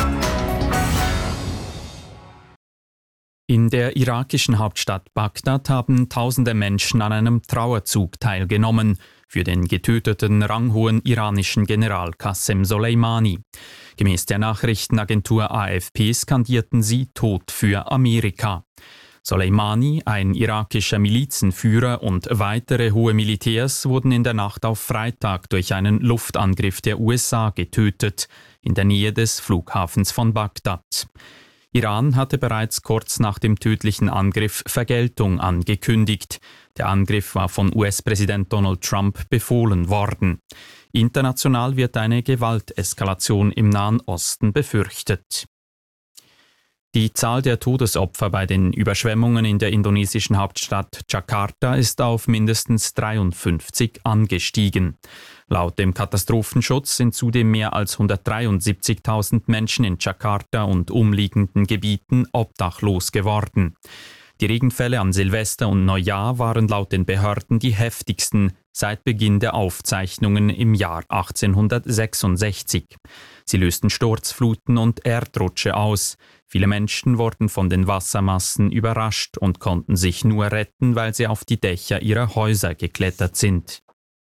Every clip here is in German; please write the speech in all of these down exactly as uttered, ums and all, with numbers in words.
In der irakischen Hauptstadt Bagdad haben tausende Menschen an einem Trauerzug teilgenommen für den getöteten ranghohen iranischen General Qasem Soleimani. Gemäß der Nachrichtenagentur A F P skandierten sie Tod für Amerika. Soleimani, ein irakischer Milizenführer und weitere hohe Militärs wurden in der Nacht auf Freitag durch einen Luftangriff der U S A getötet, in der Nähe des Flughafens von Bagdad. Iran hatte bereits kurz nach dem tödlichen Angriff Vergeltung angekündigt. Der Angriff war von U S-Präsident Donald Trump befohlen worden. International wird eine Gewalteskalation im Nahen Osten befürchtet. Die Zahl der Todesopfer bei den Überschwemmungen in der indonesischen Hauptstadt Jakarta ist auf mindestens dreiundfünfzig angestiegen. Laut dem Katastrophenschutz sind zudem mehr als hundertdreiundsiebzigtausend Menschen in Jakarta und umliegenden Gebieten obdachlos geworden. Die Regenfälle an Silvester und Neujahr waren laut den Behörden die heftigsten seit Beginn der Aufzeichnungen im Jahr achtzehnhundertsechsundsechzig. Sie lösten Sturzfluten und Erdrutsche aus. Viele Menschen wurden von den Wassermassen überrascht und konnten sich nur retten, weil sie auf die Dächer ihrer Häuser geklettert sind.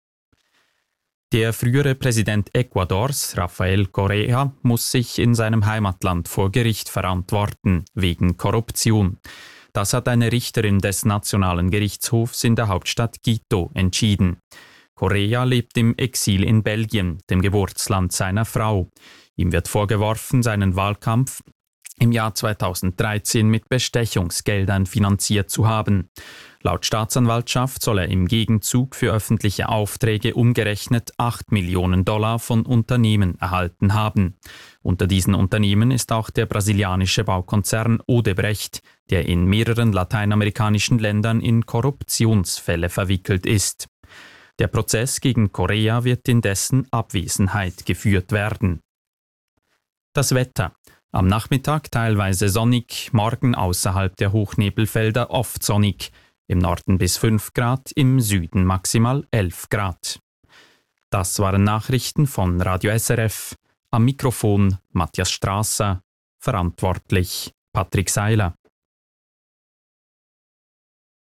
Der frühere Präsident Ecuadors, Rafael Correa, muss sich in seinem Heimatland vor Gericht verantworten, wegen Korruption. Das hat eine Richterin des Nationalen Gerichtshofs in der Hauptstadt Quito entschieden. Correa lebt im Exil in Belgien, dem Geburtsland seiner Frau. Ihm wird vorgeworfen, seinen Wahlkampf im Jahr zweitausenddreizehn mit Bestechungsgeldern finanziert zu haben. Laut Staatsanwaltschaft soll er im Gegenzug für öffentliche Aufträge umgerechnet acht Millionen Dollar von Unternehmen erhalten haben. Unter diesen Unternehmen ist auch der brasilianische Baukonzern Odebrecht, der in mehreren lateinamerikanischen Ländern in Korruptionsfälle verwickelt ist. Der Prozess gegen Correa wird in dessen Abwesenheit geführt werden. Das Wetter. Am Nachmittag teilweise sonnig, morgen außerhalb der Hochnebelfelder oft sonnig. Im Norden bis fünf Grad, im Süden maximal elf Grad. Das waren Nachrichten von Radio S R F. Am Mikrofon Matthias Strasser. Verantwortlich Patrick Seiler.